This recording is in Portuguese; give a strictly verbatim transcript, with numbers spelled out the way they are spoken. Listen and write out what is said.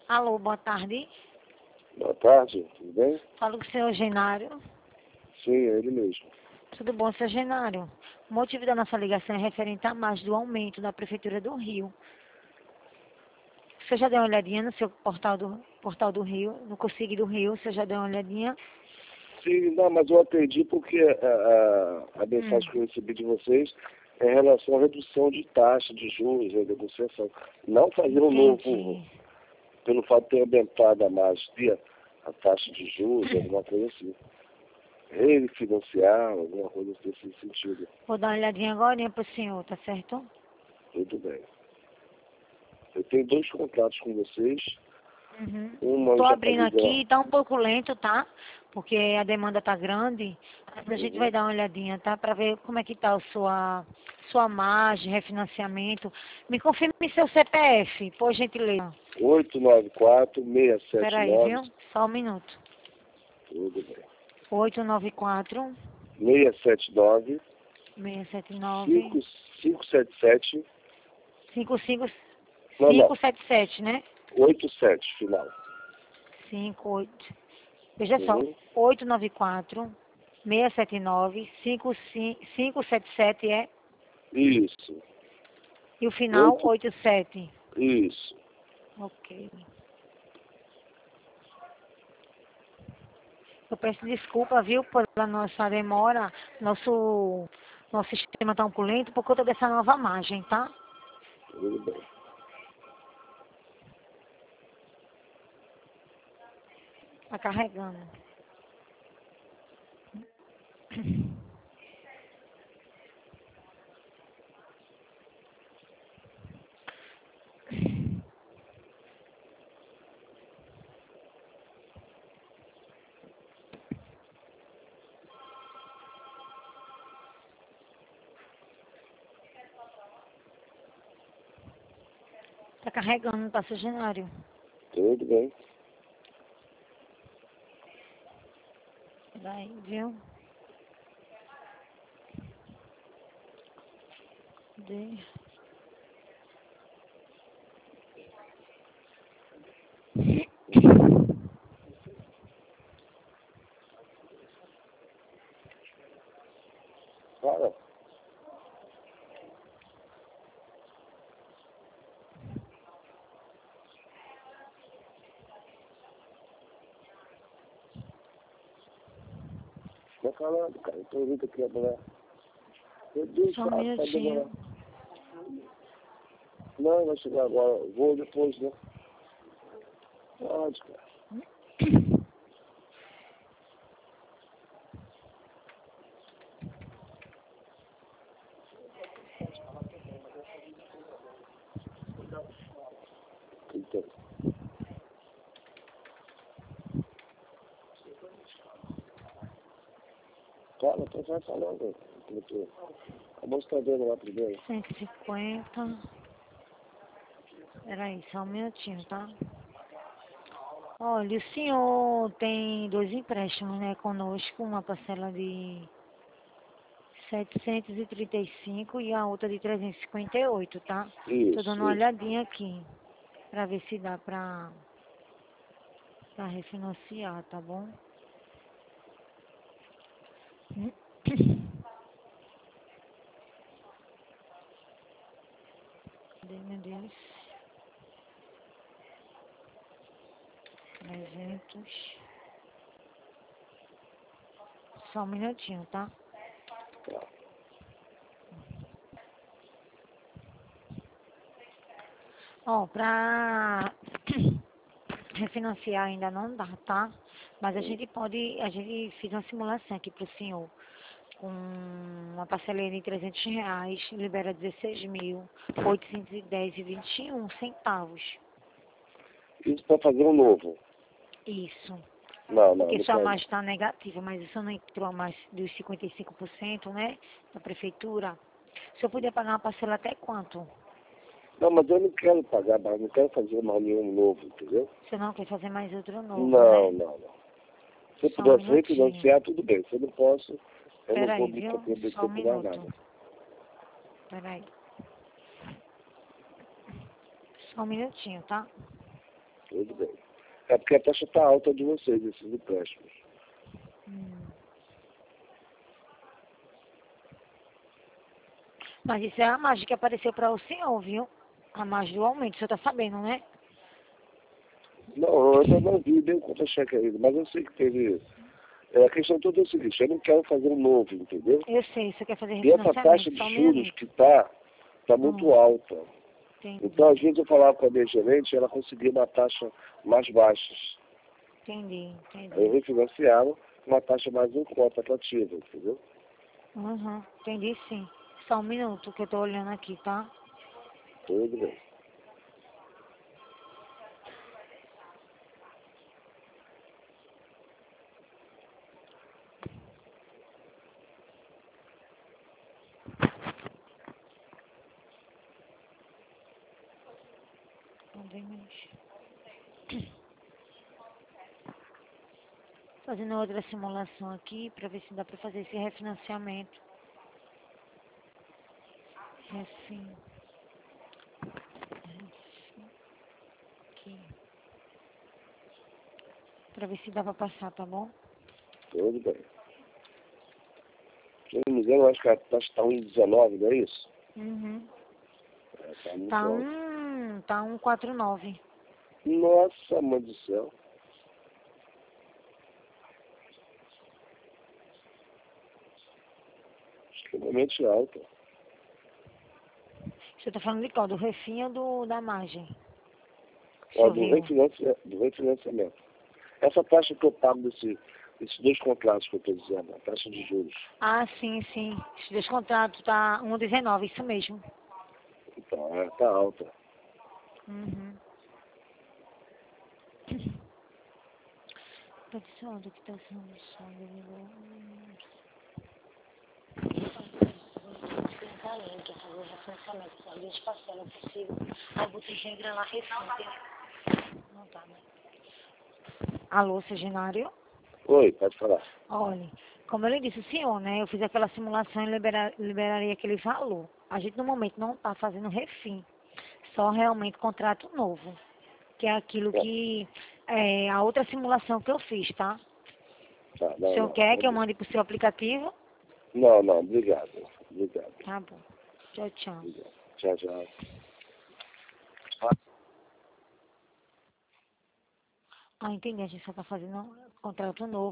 Alô, boa tarde. Boa tarde, tudo bem? Falo com o senhor Genário. Sim, é ele mesmo. Tudo bom, senhor Genário? O motivo da nossa ligação é referente à margem do aumento da Prefeitura do Rio. Você já deu uma olhadinha no seu portal do, portal do Rio, no Consigo do Rio? Você já deu uma olhadinha? Sim, não, mas eu atendi porque a, a, a mensagem Hum. que eu recebi de vocês é em relação à redução de taxa de juros, a negociação. Não fazer um novo, Entendi. pelo fato de ter aumentado a margem, a taxa de juros, alguma coisa assim. Refinanciar, alguma coisa nesse sentido. Vou dar uma olhadinha agora para o senhor, tá certo? Tudo bem. Eu tenho dois contratos com vocês. Uhum. Uma Tô já abrindo paguei aqui, tá um pouco lento, tá? Porque a demanda tá grande. Mas a gente uhum. vai dar uma olhadinha, tá? Para ver como é que tá a sua, sua margem, refinanciamento. Me confirme seu C P F, por gentileza. oito nove quatro, seis sete Peraí, nove. viu? Só um minuto. Tudo bem. oito nove quatro, seis sete nove, seis sete nove, cinco cinco sete sete, cinco cinco não, não, cinco sete sete, né? oito sete final. cinco oito. Veja só, Uhum. oito nove quatro, seis sete nove, cinco cinco sete sete é? Isso. E o final, Oito, oito sete. isso. Ok. Eu peço desculpa, viu, pela nossa demora. Nosso, nosso sistema está um pouco lento por conta dessa nova margem, tá? Tudo bem. Tá carregando. Tá carregando, tá, seu Genário? Tudo bem. Daí, viu? De... Fala. Fica calando, cara. Eu tô ouvindo aqui a mulher. Meu Deus, Só um sabe, pode demorar. minutinho. Não, vai chegar agora. Vou depois, né? Pode, cara. Então. Fala, então vai falando. A moça tá vendo lá primeiro. cento e cinquenta. Peraí, só um minutinho, tá? Olha, o senhor tem dois empréstimos, né, conosco, uma parcela de setecentos e trinta e cinco e a outra de trezentos e cinquenta e oito, tá? Tô Isso, dando uma isso. olhadinha aqui, pra ver se dá pra, pra refinanciar, tá bom? Cadê, meu Deus? trezentos. Só um minutinho, tá? Tá. Ó, pra refinanciar ainda não dá, tá? Mas a Hum. gente pode, a gente fez uma simulação aqui pro senhor. Com uma parcelinha de trezentos reais, libera dezesseis mil, oitocentos e dez e vinte e um centavos. Isso pra fazer um novo. Isso. Não, não, Porque não sua pode. margem está negativa, mas isso não entrou a mais dos cinquenta e cinco por cento, né? Da prefeitura. O senhor podia pagar uma parcela até quanto? Não, mas eu não quero pagar mais, não quero fazer mais nenhum novo, entendeu? Você não quer fazer mais outro novo, Não, né? não, não. Se eu Só um pudesse minutinho. refinanciar, tudo bem. Se eu não posso, eu não vou Peraí, me viu? comprometer Só um com mais minuto. nada. Peraí. Só um minutinho, tá? Tudo bem. É porque a taxa está alta de vocês, esses empréstimos. Hum. Mas isso é a margem que apareceu para o senhor, viu? A margem do aumento, o senhor está sabendo, né? Não, eu ainda não vi nem o contra-cheque ainda, mas eu sei que teve... É, a questão toda é o seguinte, eu não quero fazer um novo, entendeu? Eu sei, você quer fazer E essa refinanciamento, taxa de só um juros minuto. que está, está muito Hum, alta. entendi, Então, às vezes eu falava com a minha gerente e ela conseguia uma taxa mais baixa. entendi, Aí eu entendi. refinanciava uma taxa mais em conta atrativa, entendeu? Uhum, entendi sim. Só um minuto que eu tô olhando aqui, tá? Tudo bem. Cadê meus? Fazendo outra simulação aqui para ver se dá para fazer esse refinanciamento. Refin. Refin. Aqui. Para ver se dá para passar, tá bom? Tudo bem. Se eu não me engano, eu acho que a taxa está um vírgula dezenove, não é isso? Uhum. É, tá muito Tá alto. um, tá um quatro nove. Nossa, mãe do céu. Extremamente alta. Você tá falando de qual? Do refin ou do, da margem? O Ó, senhor do, viu? refinanci... do refinanciamento. Essa taxa que eu pago desse, desses dois contratos que eu estou dizendo, a taxa de juros. Ah, sim, sim. Esse descontrato tá um dezenove, isso mesmo. Então, é, tá alta. Uhum. Produção do que está sendo além, quer fazer o refinanciamento, só duas parcelas possível. Aí botei regra lá, refin. Não tá, né? Alô, Seginário? Oi, pode falar. Olha, como eu lhe disse, o senhor, né? Eu fiz aquela simulação e libera, liberaria aquele valor. A gente, no momento, não está fazendo refim. Só realmente contrato novo. Que é aquilo Bom, que... É a outra simulação que eu fiz, tá? tá, O não, senhor não. quer Tá que eu bom. mande pro seu aplicativo? Não, não, obrigado. Obrigado. Tá bom. Tchau, tchau. Obrigado. Tchau, tchau. Ah, entendi. A gente só tá fazendo um contrato novo.